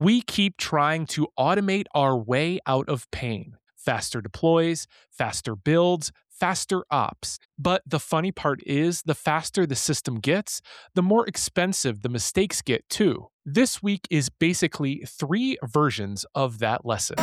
We keep trying to automate our way out of pain. Faster deploys, faster builds, faster ops. But the funny part is, the faster the system gets, the more expensive the mistakes get too. This week is basically 3 versions of that lesson.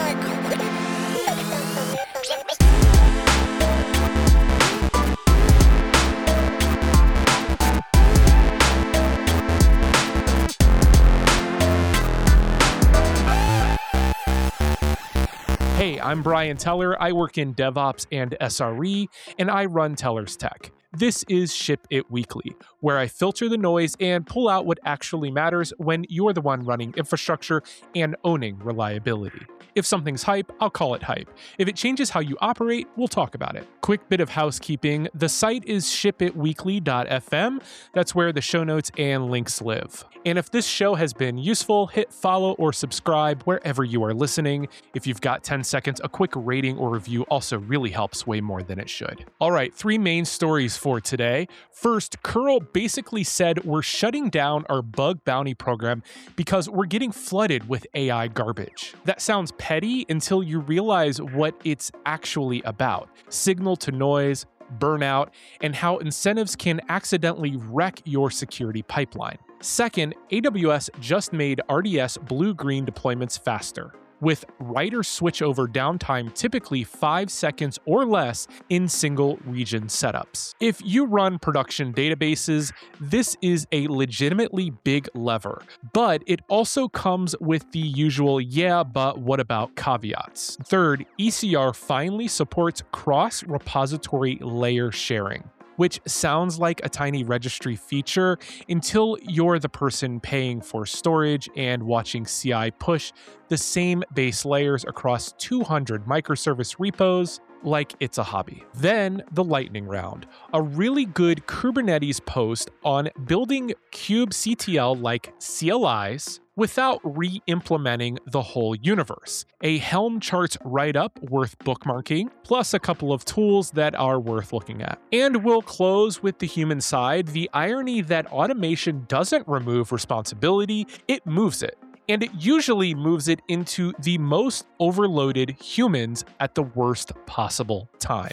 Hey, I'm Brian Teller. I work in DevOps and SRE, and I run Teller's Tech. This is Ship It Weekly, where I filter the noise and pull out what actually matters when you're the one running infrastructure and owning reliability. If something's hype, I'll call it hype. If it changes how you operate, we'll talk about it. Quick bit of housekeeping. The site is shipitweekly.fm. That's where the show notes and links live. And if this show has been useful, hit follow or subscribe wherever you are listening. If you've got 10 seconds, a quick rating or review also really helps way more than it should. All right, 3 main stories for today. First, Curl basically said we're shutting down our bug bounty program because we're getting flooded with AI garbage. That sounds petty until you realize what it's actually about. Signal to noise, burnout, and how incentives can accidentally wreck your security pipeline. Second, AWS just made RDS blue-green deployments faster, with writer switchover downtime typically 5 seconds or less in single region setups. If you run production databases, this is a legitimately big lever, but it also comes with the usual yeah, but what about caveats. Third, ECR finally supports cross-repository layer sharing, which sounds like a tiny registry feature until you're the person paying for storage and watching CI push the same base layers across 200 microservice repos like it's a hobby. Then the lightning round, a really good Kubernetes post on building kubectl-like CLIs without re-implementing the whole universe. A Helm charts write-up worth bookmarking, plus a couple of tools that are worth looking at. And we'll close with the human side, the irony that automation doesn't remove responsibility, it moves it. And it usually moves it into the most overloaded humans at the worst possible time.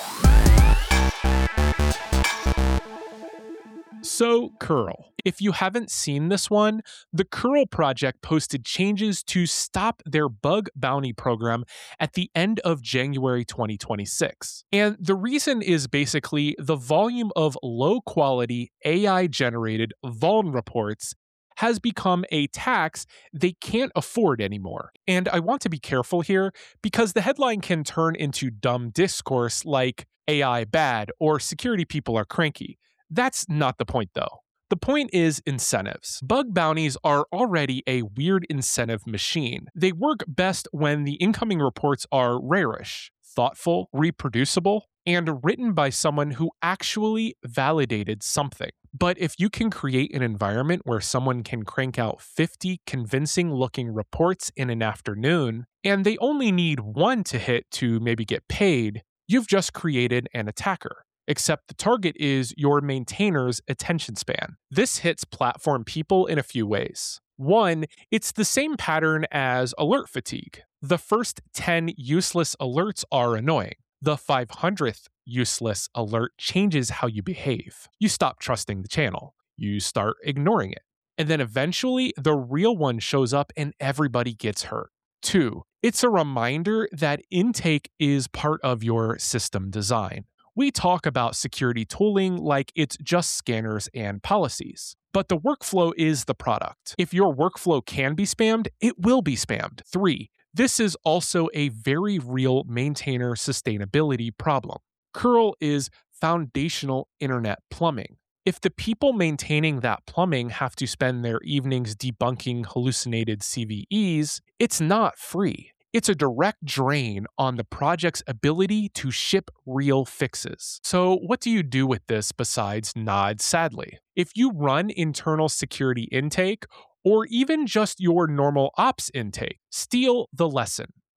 So, Curl. If you haven't seen this one, the Curl project posted changes to stop their bug bounty program at the end of January 2026. And the reason is basically the volume of low-quality AI-generated vuln reports has become a tax they can't afford anymore. And I want to be careful here because the headline can turn into dumb discourse like AI bad or security people are cranky. That's not the point though. The point is incentives. Bug bounties are already a weird incentive machine. They work best when the incoming reports are rarish, thoughtful, reproducible, and written by someone who actually validated something. But if you can create an environment where someone can crank out 50 convincing-looking reports in an afternoon, and they only need 1 to hit to maybe get paid, you've just created an attacker. Except the target is your maintainer's attention span. This hits platform people in a few ways. 1, it's the same pattern as alert fatigue. The first 10 useless alerts are annoying. The 500th useless alert changes how you behave. You stop trusting the channel. You start ignoring it. And then eventually, the real one shows up and everybody gets hurt. 2, it's a reminder that intake is part of your system design. We talk about security tooling like it's just scanners and policies. But the workflow is the product. If your workflow can be spammed, it will be spammed. 3, this is also a very real maintainer sustainability problem. Curl is foundational internet plumbing. If the people maintaining that plumbing have to spend their evenings debunking hallucinated CVEs, it's not free. It's a direct drain on the project's ability to ship real fixes. So what do you do with this besides nod sadly? If you run internal security intake, or even just your normal ops intake, steal the lesson.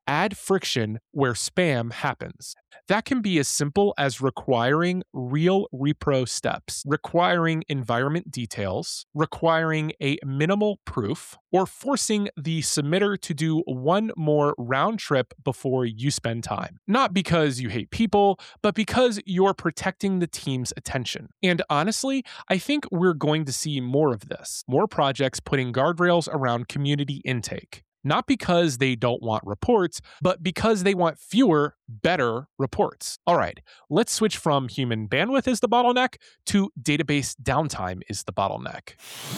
add friction where spam happens. That can be as simple as requiring real repro steps, requiring environment details, requiring a minimal proof, or forcing the submitter to do one more round trip before you spend time. Not because you hate people, but because you're protecting the team's attention. And honestly, I think we're going to see more of this. More projects putting guardrails around community intake. Not because they don't want reports, but because they want fewer, better reports. All right, let's switch from human bandwidth is the bottleneck to database downtime is the bottleneck.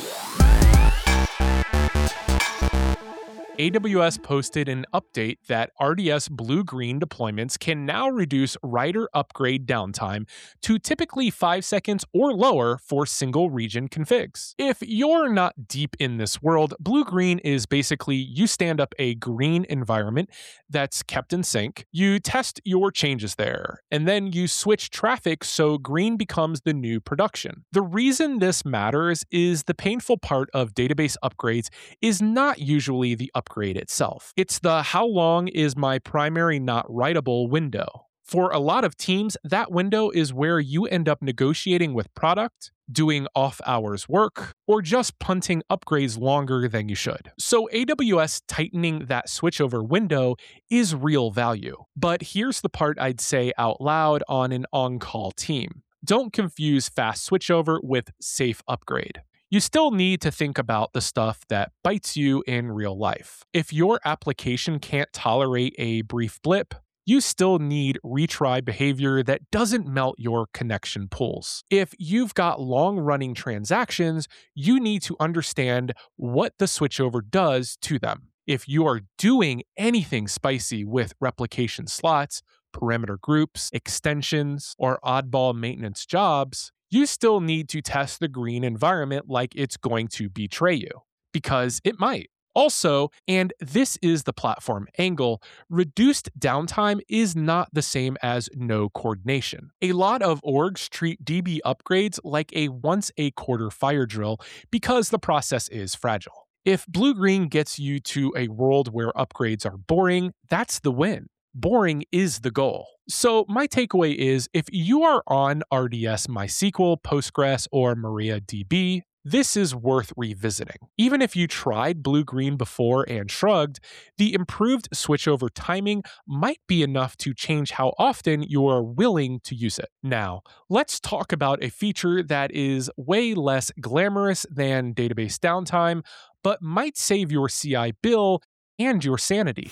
AWS posted an update that RDS Blue-Green deployments can now reduce writer upgrade downtime to typically 5 seconds or lower for single region configs. If you're not deep in this world, Blue-Green is basically you stand up a green environment that's kept in sync, you test your changes there, and then you switch traffic so green becomes the new production. The reason this matters is the painful part of database upgrades is not usually the upgrade itself. It's the how long is my primary not writable window. For a lot of teams, that window is where you end up negotiating with product, doing off-hours work, or just punting upgrades longer than you should. So AWS tightening that switchover window is real value. But here's the part I'd say out loud on an on-call team. Don't confuse fast switchover with safe upgrade. You still need to think about the stuff that bites you in real life. If your application can't tolerate a brief blip, you still need retry behavior that doesn't melt your connection pools. If you've got long-running transactions, you need to understand what the switchover does to them. If you are doing anything spicy with replication slots, parameter groups, extensions, or oddball maintenance jobs, you still need to test the green environment like it's going to betray you, because it might. Also, and this is the platform angle, reduced downtime is not the same as no coordination. A lot of orgs treat DB upgrades like a once-a-quarter fire drill because the process is fragile. If Blue-Green gets you to a world where upgrades are boring, that's the win. Boring is the goal. So my takeaway is if you are on RDS MySQL, Postgres, or MariaDB, this is worth revisiting. Even if you tried Blue-Green before and shrugged, the improved switchover timing might be enough to change how often you are willing to use it. Now, let's talk about a feature that is way less glamorous than database downtime, but might save your CI bill and your sanity.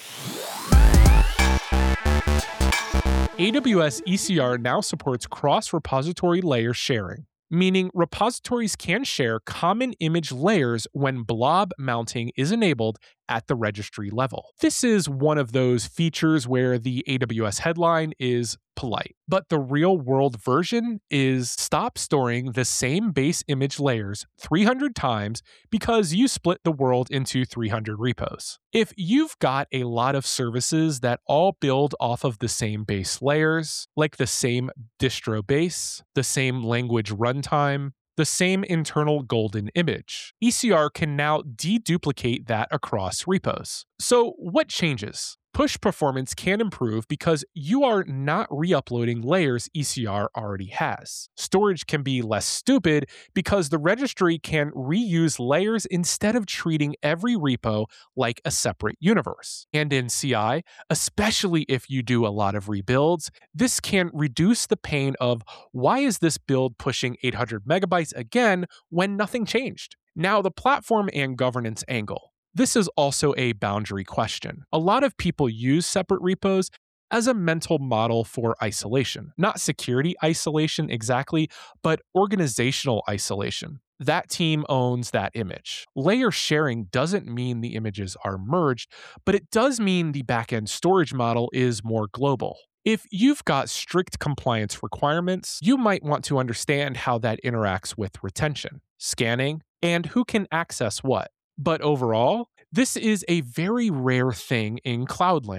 AWS ECR now supports cross-repository layer sharing, meaning repositories can share common image layers when blob mounting is enabled at the registry level. This is one of those features where the AWS headline is polite, but the real-world version is stop storing the same base image layers 300 times because you split the world into 300 repos. If you've got a lot of services that all build off of the same base layers, like the same distro base, the same language runtime, the same internal golden image, ECR can now deduplicate that across repos. So what changes? Push performance can improve because you are not re-uploading layers ECR already has. Storage can be less stupid because the registry can reuse layers instead of treating every repo like a separate universe. And in CI, especially if you do a lot of rebuilds, this can reduce the pain of why is this build pushing 800 megabytes again when nothing changed? Now the platform and governance angle. This is also a boundary question. A lot of people use separate repos as a mental model for isolation. Not security isolation exactly, but organizational isolation. That team owns that image. Layer sharing doesn't mean the images are merged, but it does mean the backend storage model is more global. If you've got strict compliance requirements, you might want to understand how that interacts with retention, scanning, and who can access what. But overall, this is a very rare thing in Cloudland.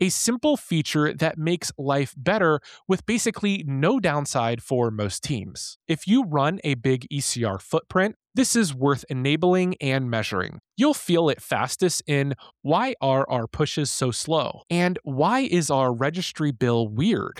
a simple feature that makes life better with basically no downside for most teams. If you run a big ECR footprint, this is worth enabling and measuring. You'll feel it fastest in why are our pushes so slow, and why is our registry bill weird?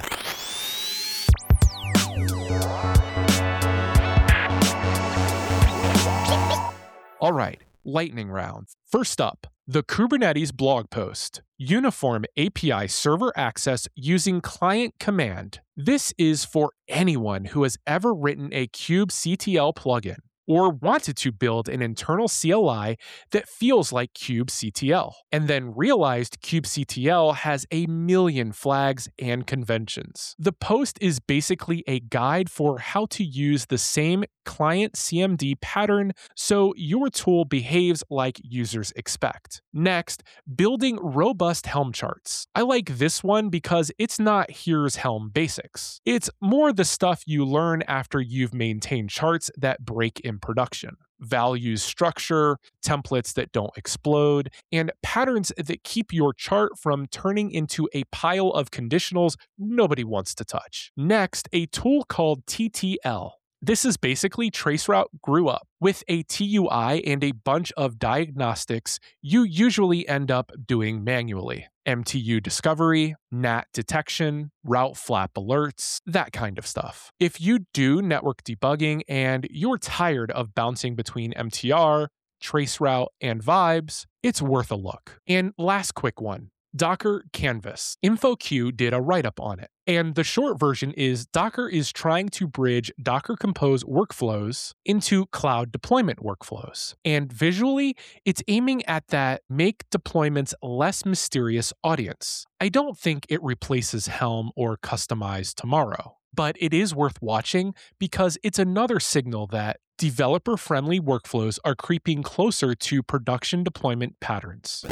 All right, lightning round. First up, the Kubernetes blog post. Uniform API server access using client command. This is for anyone who has ever written a kubectl plugin or wanted to build an internal CLI that feels like kubectl, and then realized kubectl has a million flags and conventions. The post is basically a guide for how to use the same client CMD pattern so your tool behaves like users expect. Next, building robust Helm charts. I like this one because it's not here's Helm basics. It's more the stuff you learn after you've maintained charts that break in production. Values structure, templates that don't explode, and patterns that keep your chart from turning into a pile of conditionals nobody wants to touch. Next, a tool called TTL. This is basically Traceroute grew up. With a TUI and a bunch of diagnostics you usually end up doing manually. MTU discovery, NAT detection, route flap alerts, that kind of stuff. If you do network debugging and you're tired of bouncing between MTR, Traceroute, and vibes, it's worth a look. And last quick one. Docker Canvas. InfoQ did a write-up on it. And the short version is Docker is trying to bridge Docker Compose workflows into cloud deployment workflows. And visually, it's aiming at that make deployments less mysterious audience. I don't think it replaces Helm or Kustomize tomorrow, but it is worth watching because it's another signal that developer-friendly workflows are creeping closer to production deployment patterns.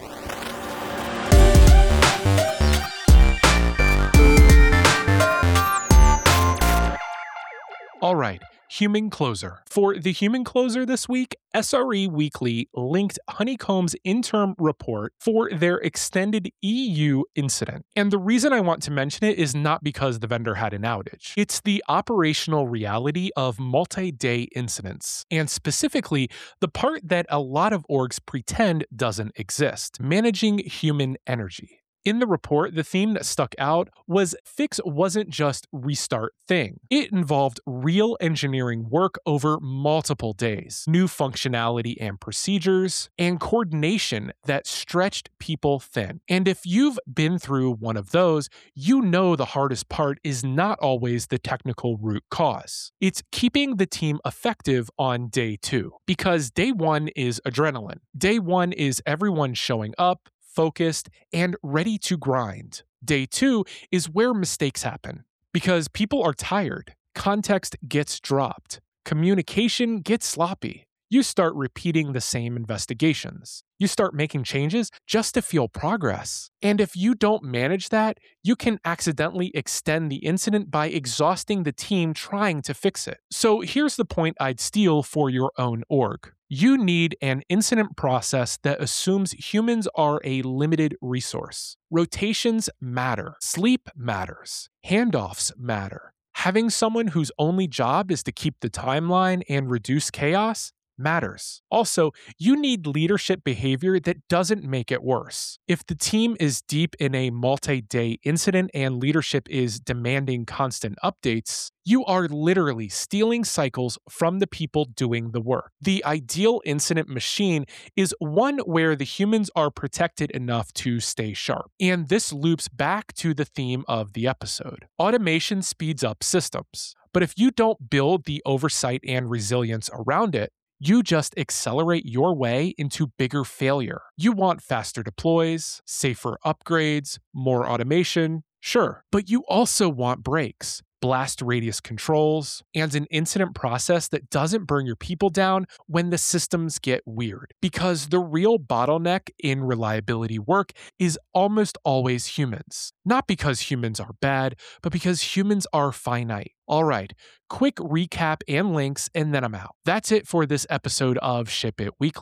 All right, Human Closer. For the Human Closer this week, SRE Weekly linked Honeycomb's interim report for their extended EU incident. And the reason I want to mention it is not because the vendor had an outage. It's the operational reality of multi-day incidents, and specifically the part that a lot of orgs pretend doesn't exist, managing human energy. In the report, the theme that stuck out was fix wasn't just restart thing. It involved real engineering work over multiple days, new functionality and procedures, and coordination that stretched people thin. And if you've been through one of those, you know the hardest part is not always the technical root cause. It's keeping the team effective on day 2, because day 1 is adrenaline. Day 1 is everyone showing up, focused, and ready to grind. Day 2 is where mistakes happen because people are tired, context gets dropped, communication gets sloppy. You start repeating the same investigations. You start making changes just to feel progress. And if you don't manage that, you can accidentally extend the incident by exhausting the team trying to fix it. So here's the point I'd steal for your own org. You need an incident process that assumes humans are a limited resource. Rotations matter. Sleep matters. Handoffs matter. Having someone whose only job is to keep the timeline and reduce chaos matters. Also, you need leadership behavior that doesn't make it worse. If the team is deep in a multi-day incident and leadership is demanding constant updates, you are literally stealing cycles from the people doing the work. The ideal incident machine is one where the humans are protected enough to stay sharp. And this loops back to the theme of the episode. Automation speeds up systems, but if you don't build the oversight and resilience around it, you just accelerate your way into bigger failure. You want faster deploys, safer upgrades, more automation, sure, but you also want breaks, blast radius controls, and an incident process that doesn't burn your people down when the systems get weird. Because the real bottleneck in reliability work is almost always humans. Not because humans are bad, but because humans are finite. All right, quick recap and links, and then I'm out. That's it for this episode of Ship It Weekly.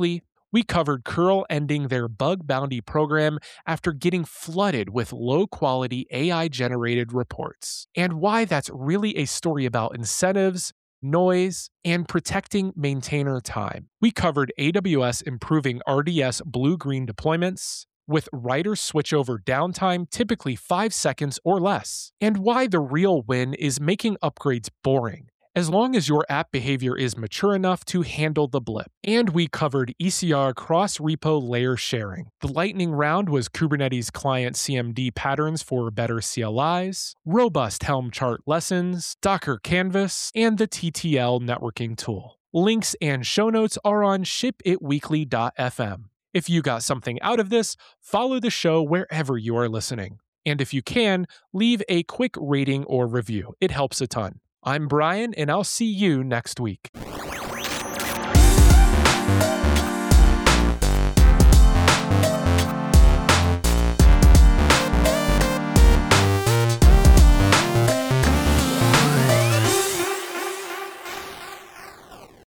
We covered curl ending their bug bounty program after getting flooded with low-quality AI-generated reports, and why that's really a story about incentives, noise, and protecting maintainer time. We covered AWS improving RDS blue-green deployments, with writer switchover downtime typically 5 seconds or less, and why the real win is making upgrades boring, as long as your app behavior is mature enough to handle the blip. And we covered ECR cross-repo layer sharing. The lightning round was Kubernetes client CMD patterns for better CLIs, robust Helm chart lessons, Docker Canvas, and the TTL networking tool. Links and show notes are on shipitweekly.fm. If you got something out of this, follow the show wherever you are listening. And if you can, leave a quick rating or review. It helps a ton. I'm Brian, and I'll see you next week.